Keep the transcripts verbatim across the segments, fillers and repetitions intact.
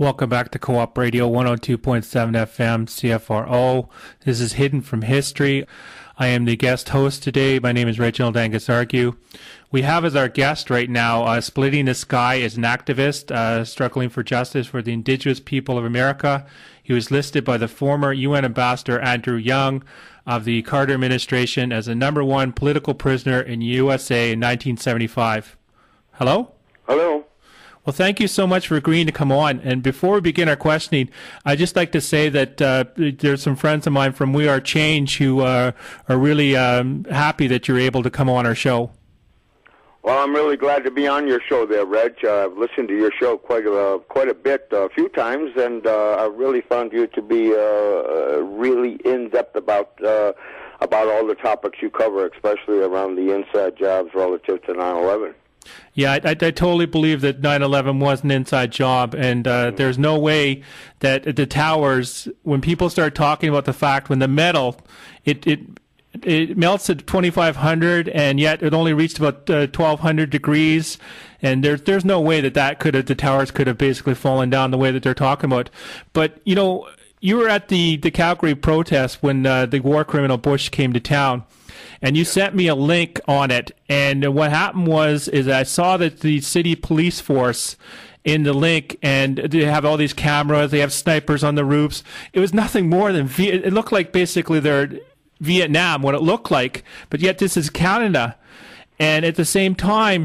Welcome back to Co-op Radio one oh two point seven F M C F R O. This is Hidden from History. I am the guest host today. My name is Reginald Angus Argue. We have as our guest right now, uh, Splitting the Sky is an activist uh, struggling for justice for the indigenous people of America. He was listed by the former U N Ambassador Andrew Young of the Carter administration as the number one political prisoner in U S A in nineteen seventy-five. Hello? Hello. Well, thank you so much for agreeing to come on. And before we begin our questioning, I'd just like to say that uh, there's some friends of mine from We Are Change who uh, are really um, happy that you're able to come on our show. Well, I'm really glad to be on your show there, Reg. Uh, I've listened to your show quite a, quite a bit, uh, a few times, and uh, I really found you to be uh, uh, really in-depth about uh, about all the topics you cover, especially around the inside jobs relative to nine eleven. Yeah, I, I, I totally believe that nine eleven was an inside job, and uh, there's no way that at the towers, when people start talking about the fact when the metal, it it it melts at twenty-five hundred, and yet it only reached about uh, twelve hundred degrees, and there's there's no way that that could have, the towers could have basically fallen down the way that they're talking about. But you know, you were at the the Calgary protest when uh, the war criminal Bush came to town. And you sent me a link on it, and what happened was is I saw that the city police force in the link, and they have all these cameras, they have snipers on the roofs. It was nothing more than, it looked like basically they're Vietnam, what it looked like, but yet this is Canada. And at the same time,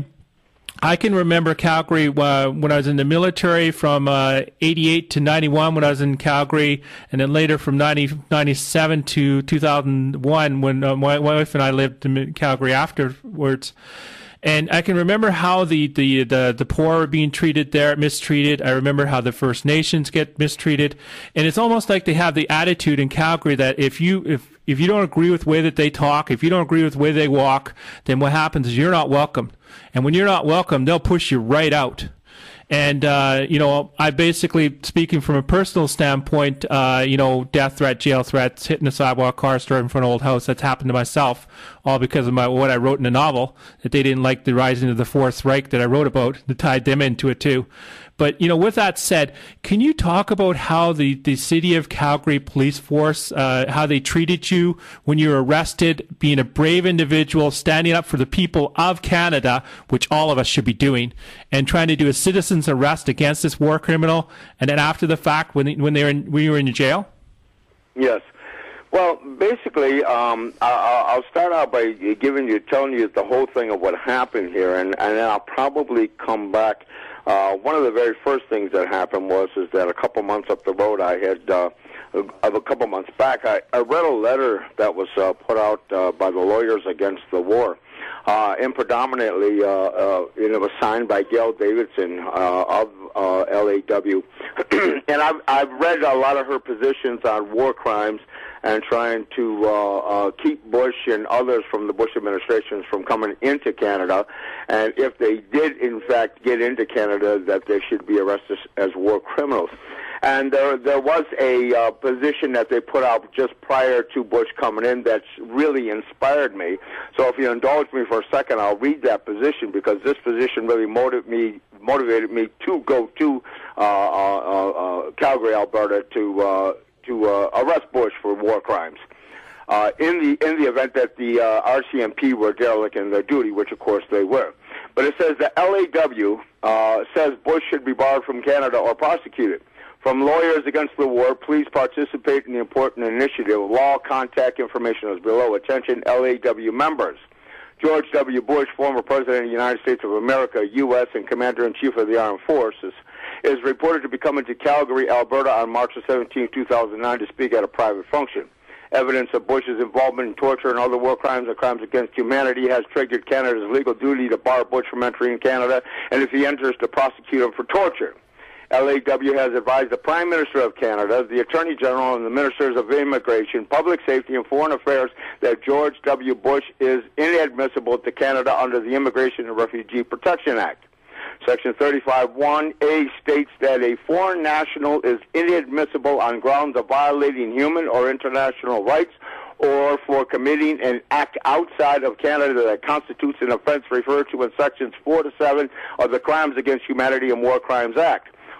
I can remember Calgary uh, when I was in the military from uh, eighty-eight to ninety-one when I was in Calgary, and then later from ninety, ninety-seven to two thousand one when uh, my wife and I lived in Calgary afterwards. And I can remember how the, the, the, the poor are being treated there, mistreated. I remember how the First Nations get mistreated. And it's almost like they have the attitude in Calgary that if you if if you don't agree with the way that they talk, if you don't agree with the way they walk, then what happens is you're not welcome. And when you're not welcome, they'll push you right out. And, uh, you know, I basically, speaking from a personal standpoint, uh, you know, death threat, jail threats, hitting a sidewalk, car store in front of an old house, that's happened to myself, all because of my what I wrote in a novel, that they didn't like the rising of the Fourth Reich that I wrote about, that tied them into it too. But, you know, with that said, can you talk about how the, the City of Calgary Police Force, uh, how they treated you when you were arrested, being a brave individual, standing up for the people of Canada, which all of us should be doing, and trying to do a citizen's arrest against this war criminal, and then after the fact, when, when, they were in, when you were in jail? Yes. Well, basically, um, I, I'll start out by giving you, telling you the whole thing of what happened here, and, and then I'll probably come back. Uh, one of the very first things that happened was is that a couple months up the road, I had, uh, of a couple months back, I, I read a letter that was uh, put out uh, by the Lawyers Against the War, uh, and predominantly, uh, uh, and it was signed by Gail Davidson uh, of uh, L A W. And I've, I've read a lot of her positions on war crimes and trying to uh, uh, keep Bush and others from the Bush administrations from coming into Canada. And if they did, in fact, get into Canada, that they should be arrested as war criminals. And there, there was a uh, position that they put out just prior to Bush coming in that's really inspired me. So if you indulge me for a second, I'll read that position, because this position really motivated me, motivated me to go to uh, uh, uh, Calgary, Alberta, to uh, to uh, arrest Bush for war crimes. Uh, in the in the event that the uh, R C M P were derelict in their duty, which of course they were. But it says the L A W uh, says Bush should be barred from Canada or prosecuted. From Lawyers Against the War, please participate in the important initiative. Law contact information is below. Attention, L A W members. George W. Bush, former President of the United States of America, U S, and Commander-in-Chief of the Armed Forces, is reported to be coming to Calgary, Alberta on March seventeenth, two thousand nine to speak at a private function. Evidence of Bush's involvement in torture and other war crimes and crimes against humanity has triggered Canada's legal duty to bar Bush from entering Canada, and if he enters, to prosecute him for torture. L A W has advised the Prime Minister of Canada, the Attorney General, and the Ministers of Immigration, Public Safety, and Foreign Affairs that George W. Bush is inadmissible to Canada under the Immigration and Refugee Protection Act. Section thirty-five one A states that a foreign national is inadmissible on grounds of violating human or international rights or for committing an act outside of Canada that constitutes an offense referred to in Sections four to seven of the Crimes Against Humanity and War Crimes Act.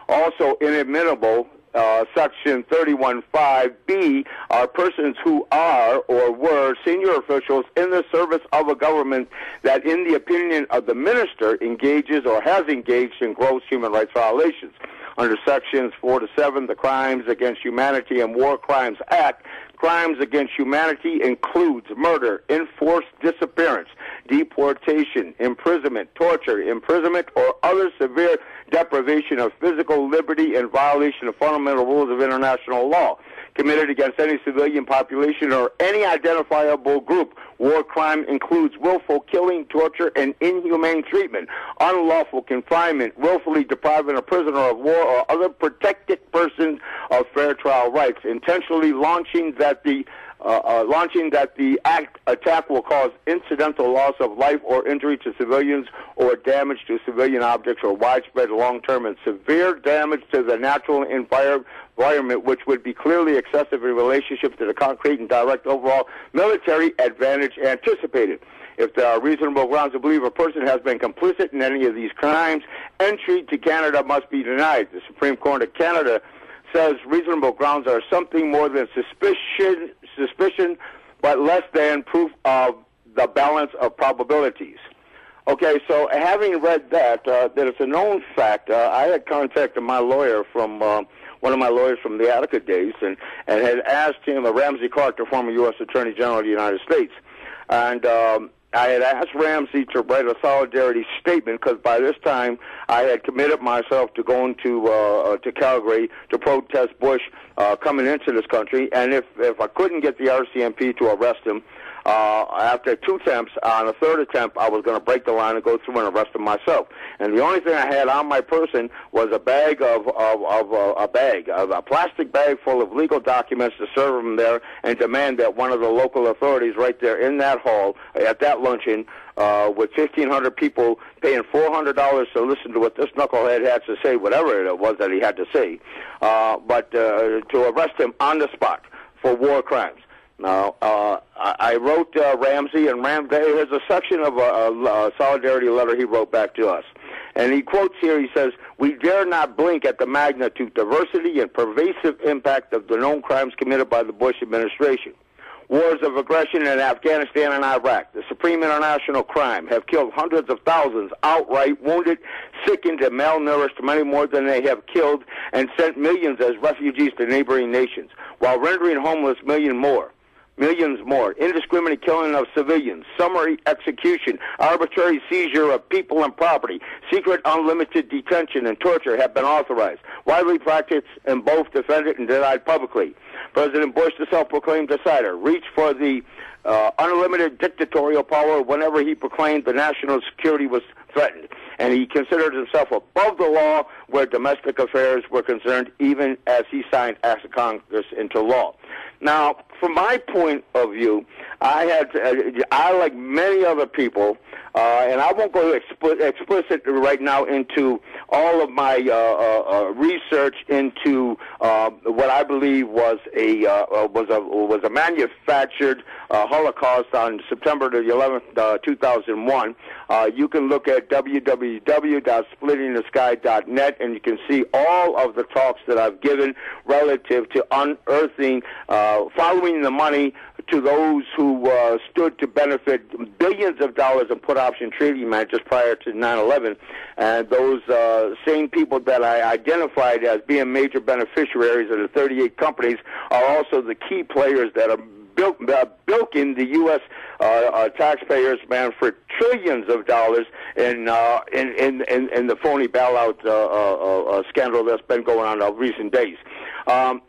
Also inadmissible, uh, Section thirty-one five B, are persons who are or were senior officials in the service of a government that, in the opinion of the minister, engages or has engaged in gross human rights violations. Under Sections four to seven, the Crimes Against Humanity and War Crimes Act, crimes against humanity includes murder, enforced disappearance, deportation, imprisonment, torture, imprisonment, or other severe deprivation of physical liberty in violation of fundamental rules of international law committed against any civilian population or any identifiable group. War crime includes willful killing, torture, and inhumane treatment, unlawful confinement, willfully depriving a prisoner of war or other protected person of fair trial rights, intentionally launching that the Uh, uh, launching that the act attack will cause incidental loss of life or injury to civilians or damage to civilian objects or widespread long-term and severe damage to the natural envir- environment, which would be clearly excessive in relationship to the concrete and direct overall military advantage anticipated. If there are reasonable grounds to believe a person has been complicit in any of these crimes, entry to Canada must be denied. The Supreme Court of Canada says reasonable grounds are something more than suspicion, suspicion, but less than proof of the balance of probabilities. Okay, so having read that, uh, that it's a known fact, uh, I had contacted my lawyer from, uh, one of my lawyers from the Attica days, and, and had asked him, uh, Ramsey Clark, the former U S Attorney General of the United States, and um, I had asked Ramsey to write a solidarity statement because by this time I had committed myself to going to uh, to Calgary to protest Bush uh, coming into this country, and if if I couldn't get the R C M P to arrest him, uh, after two attempts, on a third attempt, I was going to break the line and go through and arrest him myself. And the only thing I had on my person was a bag of of, of uh, a bag, a, a plastic bag full of legal documents to serve him there and demand that one of the local authorities right there in that hall at that luncheon uh, with fifteen hundred people paying four hundred dollars to listen to what this knucklehead had to say, whatever it was that he had to say, uh, but uh, to arrest him on the spot for war crimes. Now, uh, I wrote uh, Ramsey, and Ram, there's a section of a, a, a solidarity letter he wrote back to us. And he quotes here, he says, "We dare not blink at the magnitude, diversity, and pervasive impact of the known crimes committed by the Bush administration. Wars of aggression in Afghanistan and Iraq, the supreme international crime, have killed hundreds of thousands outright, wounded, sickened, and malnourished many more than they have killed, and sent millions as refugees to neighboring nations, while rendering homeless million more. Millions more, indiscriminate killing of civilians, summary execution, arbitrary seizure of people and property, secret unlimited detention and torture have been authorized, widely practiced and both defended and denied publicly. President Bush, the self-proclaimed decider, reached for the uh, unlimited dictatorial power whenever he proclaimed the national security was threatened, and he considered himself above the law where domestic affairs were concerned, even as he signed acts of Congress into law." Now, from my point of view, I had, uh, I like many other people, uh, and I won't go expl- explicit right now into all of my uh, uh, uh, research into uh, what I believe was a uh, was a was a manufactured uh, Holocaust on September the eleventh, uh, two thousand one. Uh, you can look at w w w dot splitting the sky dot net, and you can see all of the talks that I've given relative to unearthing, uh, following the money to those who uh, stood to benefit billions of dollars in put option trading man just prior to nine eleven, and those uh, same people that I identified as being major beneficiaries of the thirty-eight companies are also the key players that are built, uh, bilking the U S Uh, uh, taxpayers, man, for trillions of dollars in uh, in, in, in in the phony bailout uh, uh, uh, scandal that's been going on in recent days. Um,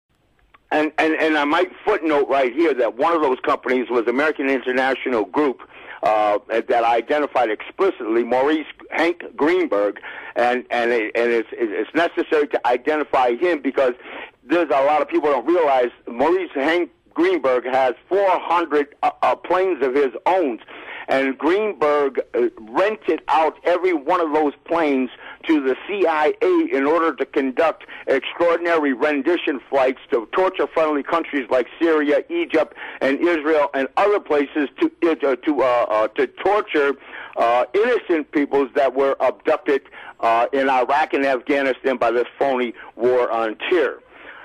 and, and, and I might footnote right here that one of those companies was American International Group, uh, that I identified explicitly, Maurice Hank Greenberg, and and, it, and it's, it's necessary to identify him because there's a lot of people don't realize Maurice Hank Greenberg has four hundred uh, uh, planes of his own, and Greenberg uh, rented out every one of those planes to the C I A in order to conduct extraordinary rendition flights to torture-friendly countries like Syria, Egypt, and Israel, and other places to uh, to uh, uh, to torture uh, innocent peoples that were abducted uh, in Iraq and Afghanistan by this phony war on terror.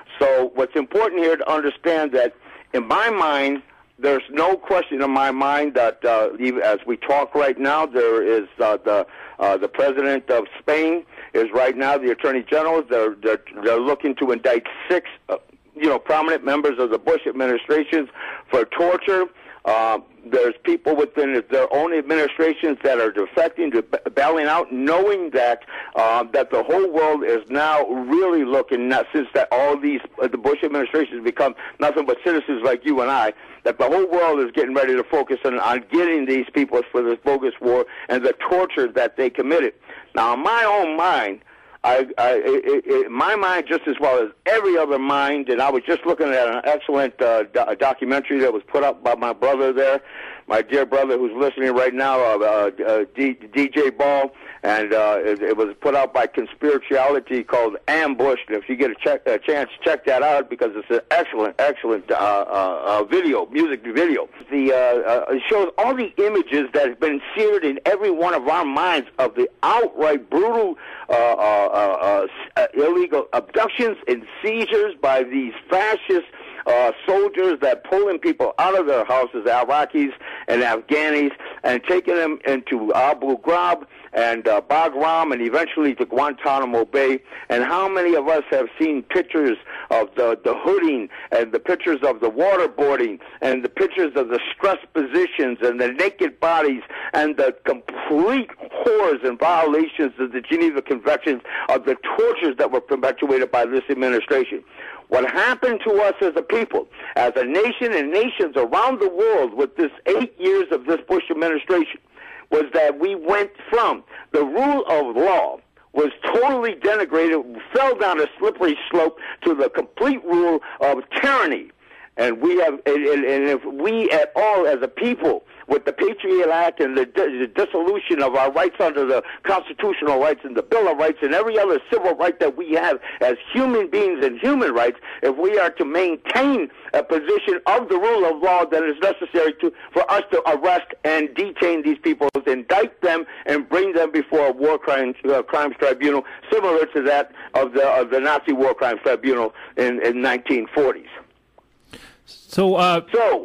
So what's important here to understand that, in my mind, there's no question in my mind that uh, even as we talk right now, there is uh, the uh, the president of Spain is right now the attorney general. They're they're, they're looking to indict six uh, you know prominent members of the Bush administrations for torture. Uh, there's people within their own administrations that are defecting, to bailing out, knowing that uh, that the whole world is now really looking, not since that all these uh, the Bush administration has become nothing but citizens like you and I, that the whole world is getting ready to focus on, on getting these people for this bogus war and the torture that they committed. Now, in my own mind, I, I, it, it, my mind, just as well as every other mind, and I was just looking at an excellent uh, do- documentary that was put up by my brother there, my dear brother who's listening right now, uh, uh, D- DJ Ball, and uh, it, it was put out by Conspirituality called Ambushed. And if you get a, check, a chance, check that out because it's an excellent, excellent uh, uh, uh, video, music video. The uh, uh, it shows all the images that have been seared in every one of our minds of the outright brutal uh, uh, uh, uh, illegal abductions and seizures by these fascist Uh, soldiers that pulling people out of their houses, Iraqis and Afghanis, and taking them into Abu Ghraib and uh, Bagram and eventually to Guantanamo Bay. And how many of us have seen pictures of the, the hooding and the pictures of the waterboarding and the pictures of the stress positions and the naked bodies and the complete horrors and violations of the Geneva Conventions of the tortures that were perpetuated by this administration? What happened to us as a people, as a nation and nations around the world with this eight years of this Bush administration, was that we went from the rule of law was totally denigrated, fell down a slippery slope to the complete rule of tyranny. And we have, and, and if we at all as a people, with the Patriot Act and the, the dissolution of our rights under the constitutional rights and the Bill of Rights and every other civil right that we have as human beings and human rights, if we are to maintain a position of the rule of law, then it's necessary to for us to arrest and detain these people, indict them, and bring them before a war crimes, uh, crimes tribunal, similar to that of the of the Nazi war crimes tribunal in in nineteen forties. So, uh, so.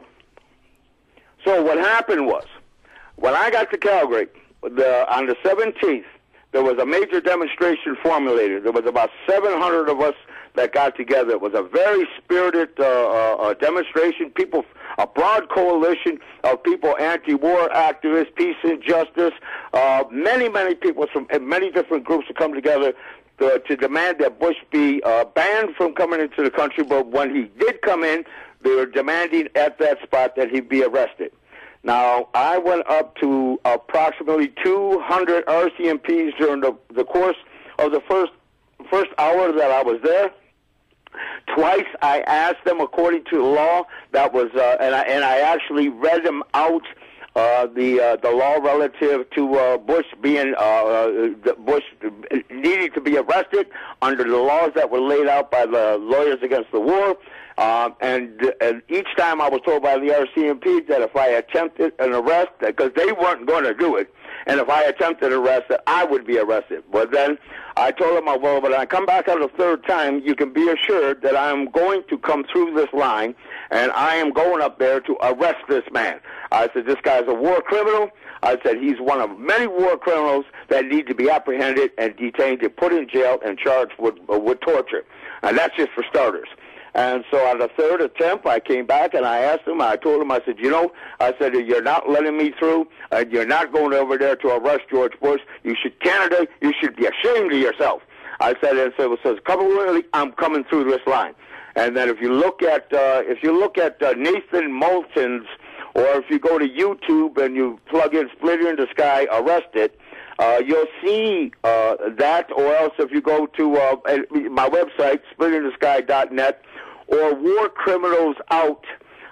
So what happened was, when I got to Calgary, the, on the seventeenth, there was a major demonstration formulated. There was about seven hundred of us that got together. It was a very spirited uh, uh, demonstration. People, a broad coalition of people, anti-war activists, peace and justice, uh, many, many people from many different groups to come together to, to demand that Bush be uh, banned from coming into the country. But when he did come in, they were demanding at that spot that he be arrested. Now, I went up to approximately two hundred R C M Ps during the, the course of the first first hour that I was there. Twice I asked them according to the law. That was, uh, and I and I actually read them out uh, the uh, the law relative to uh, Bush being uh, uh, Bush needing to be arrested under the laws that were laid out by the Lawyers Against the War. Um, and, and each time I was told by the R C M P that if I attempted an arrest, because they weren't going to do it, and if I attempted an arrest, that I would be arrested. But then I told them, well, when I come back out a third time, you can be assured that I'm going to come through this line, and I am going up there to arrest this man. I said, this guy's a war criminal. I said, he's one of many war criminals that need to be apprehended and detained and put in jail and charged with, uh, with torture. And that's just for starters. And so on the third attempt, I came back and I asked him, I told him, I said, you know, I said, you're not letting me through, and you're not going over there to arrest George Bush. You should, Canada, you should be ashamed of yourself. I said, and so it says, come early, I'm coming through this line. And then if you look at, uh, if you look at uh, Nathan Moulton's, or if you go to YouTube and you plug in Splitter in the Sky, Arrested, Uh, you'll see uh, that, or else if you go to uh, my website, splitter in the sky dot net, or War Criminals Out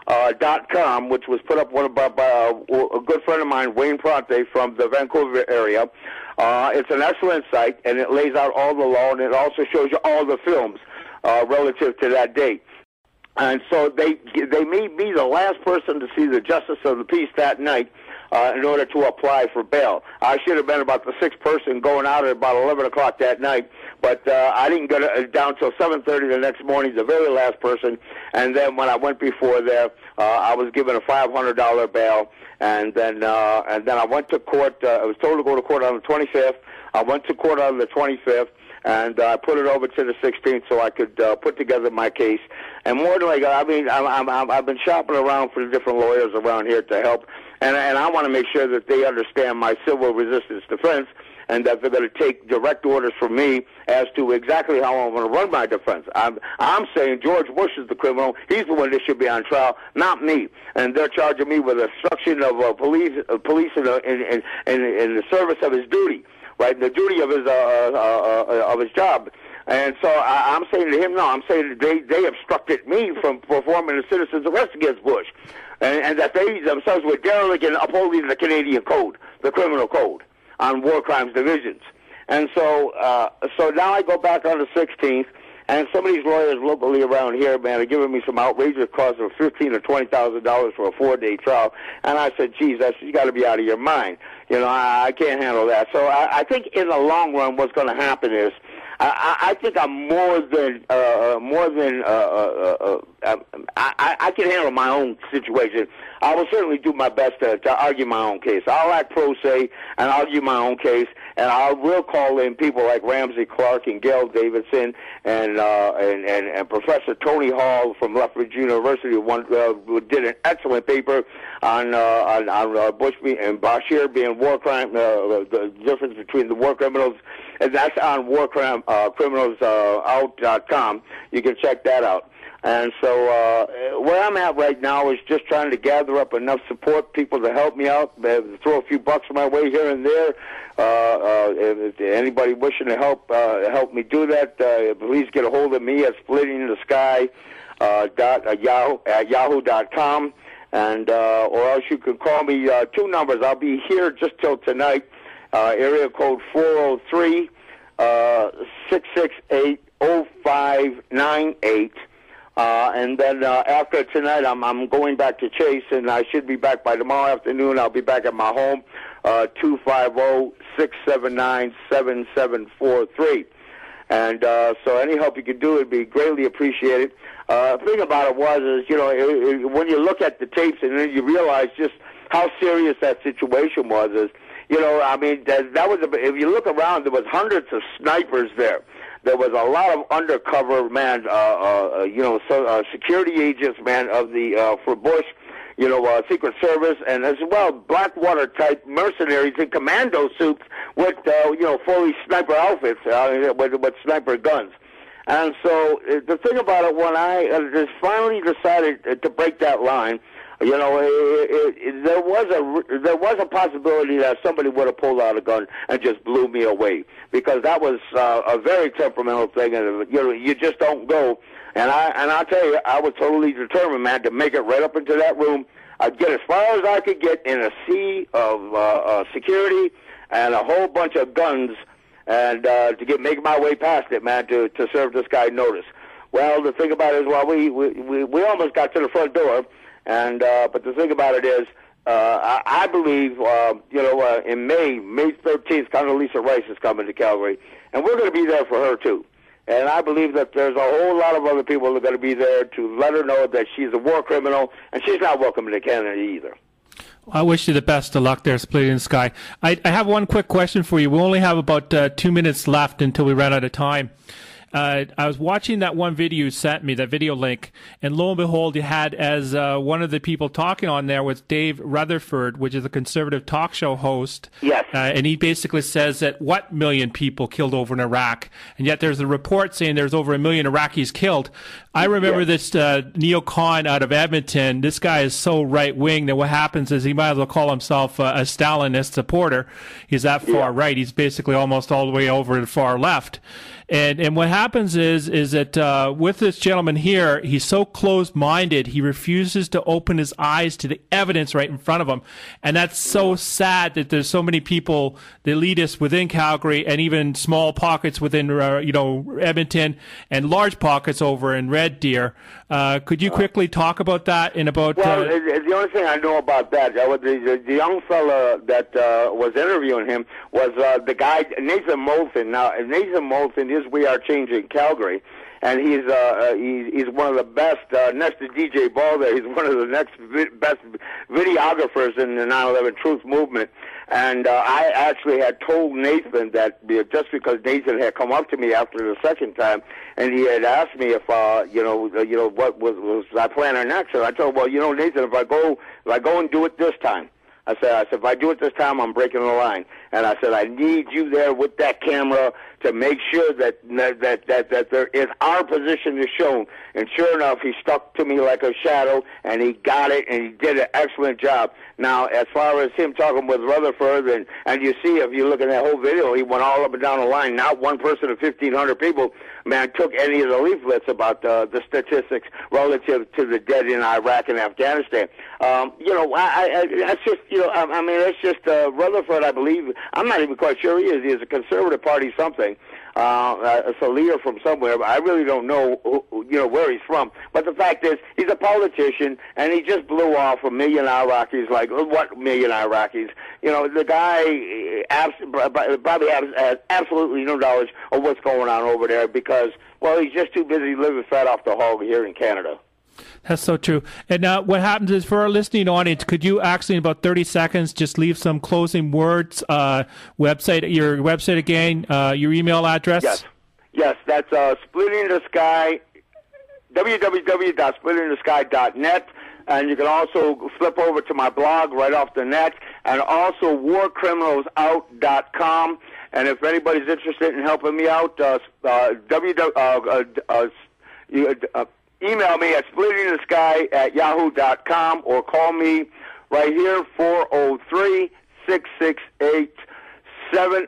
uh, dot com, which was put up one by, by uh, a good friend of mine, Wayne Pronte, from the Vancouver area. Uh, it's an excellent site, and it lays out all the law, and it also shows you all the films uh, relative to that date. And so they they made me the last person to see the Justice of the Peace that night uh, in order to apply for bail. I should have been about the sixth person going out at about eleven o'clock that night, but uh, I didn't get uh, down till seven thirty the next morning, the very last person. And then when I went before there, uh, I was given a five hundred dollar bail, and then uh, and then I went to court. Uh, I was told to go to court on the twenty-fifth. I went to court on the twenty-fifth. And I uh, put it over to the sixteenth so I could uh, put together my case. And more than like, I mean, I'm, I'm, I've been shopping around for the different lawyers around here to help, and, and I want to make sure that they understand my civil resistance defense, and that they're going to take direct orders from me as to exactly how I'm going to run my defense. I'm, I'm saying George Bush is the criminal. He's the one that should be on trial, not me. And they're charging me with obstruction of uh, police, uh, police in, uh, in, in, in, in the service of his duty. Right, the duty of his uh, uh, uh, of his job, and so I, I'm saying to him, no, I'm saying that they they obstructed me from performing a citizen's arrest against Bush, and, and that they themselves were derelict in upholding the Canadian Code, the criminal code on war crimes divisions, and so uh, so now I go back on the sixteenth. And some of these lawyers locally around here, man, are giving me some outrageous costs of fifteen or twenty thousand dollars for a four-day trial. And I said, "Geez, that's, you got to be out of your mind. You know, I, I can't handle that." So I, I think in the long run, what's going to happen is, I, I think I'm more than uh, more than uh, uh, uh, I, I can handle my own situation. I will certainly do my best to, to argue my own case. I'll act pro se and argue my own case, and I will call in people like Ramsey Clark and Gail Davidson and uh, and, and and Professor Tony Hall from Lethbridge University, one uh, who did an excellent paper on uh, on, on uh, Bush and Bashir being war crime, uh, the difference between the war criminals, and that's on war crime uh, criminals uh, out dot com. You can check that out. And so uh, where I'm at right now is just trying to gather up enough support, people to help me out, uh, throw a few bucks my way here and there. Uh, uh, if anybody wishing to help uh, help me do that, uh, please get a hold of me at splitting in the sky uh, dot, uh, yahoo, at yahoo dot com. And, uh, or else you can call me, uh, two numbers. I'll be here just till tonight, uh, area code four oh three, six six eight, oh five nine eight. Uh, and then uh, after tonight, I'm, I'm going back to Chase, and I should be back by tomorrow afternoon. I'll be back at my home, uh, two five zero, six seven nine, seven seven four three. And uh, so any help you can do would be greatly appreciated. Uh, the thing about it was, is, you know, it, it, when you look at the tapes and then you realize just how serious that situation was, is, you know, I mean, that, that was, a, if you look around, there was hundreds of snipers there. There was a lot of undercover, man, uh, uh, you know, so, uh, security agents, man, of the, uh, for Bush, you know, uh, Secret Service, and as well, Blackwater-type mercenaries in commando suits with, uh, you know, fully sniper outfits, uh, with, with sniper guns. And so uh, the thing about it, when I uh, just finally decided to break that line, you know, it, it, it, there was a there was a possibility that somebody would have pulled out a gun and just blew me away, because that was uh, a very temperamental thing, and you know, you just don't go. And I and I'll tell you, I was totally determined, man, to make it right up into that room. I'd get as far as I could get in a sea of uh, uh, security and a whole bunch of guns, and uh, to get make my way past it, man, to to serve this guy notice. Well, the thing about it is, well, we we we, we almost got to the front door. And uh, but the thing about it is, uh, I, I believe, uh, you know, uh, in May, May thirteenth, Condoleezza Rice is coming to Calgary, and we're going to be there for her too. And I believe that there's a whole lot of other people that are going to be there to let her know that she's a war criminal, and she's not welcome to Canada either. I wish you the best of luck there, Splitting the Sky. I, I have one quick question for you. We only have about uh, two minutes left until we run out of time. Uh, I was watching that one video you sent me, that video link, and lo and behold, you had as uh, one of the people talking on there was Dave Rutherford, which is a conservative talk show host. Yes. Uh, and he basically says that what million people killed over in Iraq, and yet there's a report saying there's over a million Iraqis killed. I remember yes. this uh, Neil Kahn out of Edmonton. This guy is so right-wing that what happens is he might as well call himself uh, a Stalinist supporter. He's that far yeah. right. He's basically almost all the way over to the far left. And and what happens is is that uh, with this gentleman here, he's so closed-minded, he refuses to open his eyes to the evidence right in front of him. And that's so sad that there's so many people, the elitists within Calgary, and even small pockets within, uh, you know, Edmonton, and large pockets over in Red Deer. Uh, could you quickly talk about that and about... Well, uh, the only thing I know about that, uh, the, the, the young fella that uh, was interviewing him was uh, the guy, Nathan Moulton. Now, Nathan Moulton is We Are Changing Calgary, and he's uh, he's, he's one of the best, uh, next to D J Ball there, he's one of the next vi- best videographers in the nine eleven Truth movement. And uh, I actually had told Nathan that uh, just because Nathan had come up to me after the second time, and he had asked me if, uh, you know, uh, you know, what was, was I planning next, and I told him, well, you know, Nathan, if I go, if I go and do it this time, I said, I said, if I do it this time, I'm breaking the line. And I said, I need you there with that camera to make sure that that that that there is our position is shown. And sure enough, he stuck to me like a shadow, and he got it, and he did an excellent job. Now, as far as him talking with Rutherford, and and you see, if you look at that whole video, he went all up and down the line. Not one person of fifteen hundred people, man, took any of the leaflets about uh, the statistics relative to the dead in Iraq and Afghanistan. Um, you know, I, I, that's just, you know, I, I mean, it's just uh, Rutherford, I believe. I'm not even quite sure he is. He's a conservative party something. Uh, it's a leader from somewhere, but I really don't know, who, you know, where he's from. But the fact is, he's a politician, and he just blew off a million Iraqis. Like, what million Iraqis? You know, the guy abs- probably has, has absolutely no knowledge of what's going on over there because, well, he's just too busy living fat off the hog here in Canada. That's so true. And now what happens is, for our listening audience, could you actually in about thirty seconds just leave some closing words, uh, website, your website again, uh, your email address? Yes. Yes, that's uh, Splitting the Sky, w w w dot splitting the sky dot net. And you can also flip over to my blog right off the net, and also war criminals out dot com. And if anybody's interested in helping me out, uh, uh, w, uh, uh, uh, uh, email me at splitting the sky at yahoo dot com or call me right here, four oh three, six six eight, seven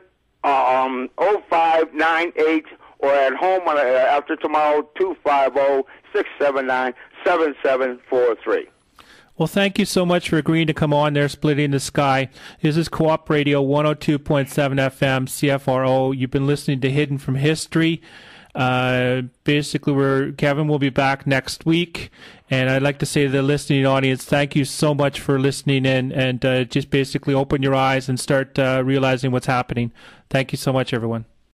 oh five nine eight, or at home uh, after tomorrow, two five zero, six seven nine, seven seven four three. Well, thank you so much for agreeing to come on there, Splitting the Sky. This is Co-op Radio one oh two point seven F M, C F R O. You've been listening to Hidden from History. Uh, basically, we're, Kevin will be back next week, and I'd like to say to the listening audience, thank you so much for listening in, and uh, just basically open your eyes and start uh, realizing what's happening. Thank you so much, everyone.